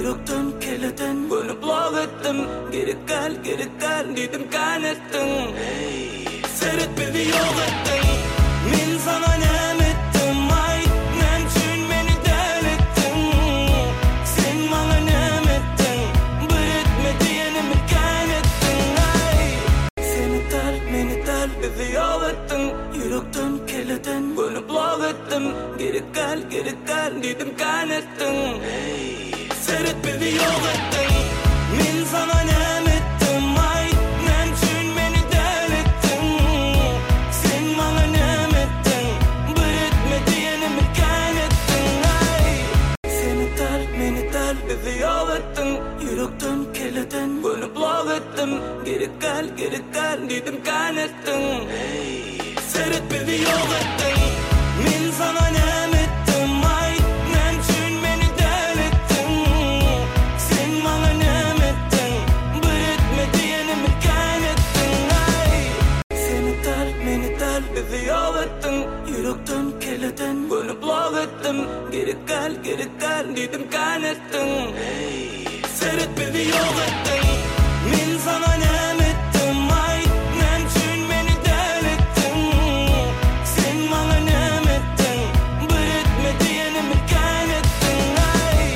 Yürekten keleden Gönüp lağ ettim Geri gel dedim kan ettin Seyret beni yok ettin Min sana nem ettim ay Nem çün beni del ettin Sen bana nem ettin Bir etme diyenimi kan ettin ay Seni tel beni yok ettin Yürekten keleden Gönüp lağ ettim Geri gel dedim kan ettin Seyret beni yok ettin Min sana nem ettim ay Nem çün beni del ettin Sen bana nem ettin Bir etme diyenimi kan ettin ay Seni tel beni yok ettin Yürekten keleden Gönüp lağ ettim Geri gel dedim kan ettin Seyret beni yok ettin Min sana nem ettim ay Nem çün beni del ettin Sen bana nem ettin Bir etme diyenimi kan ettin ay Seni tel beni yok ettin Yürekten keleden Gönüp lağ ettim Geri gel dedim kan ettin Seyret beni yok ettin Min sana nem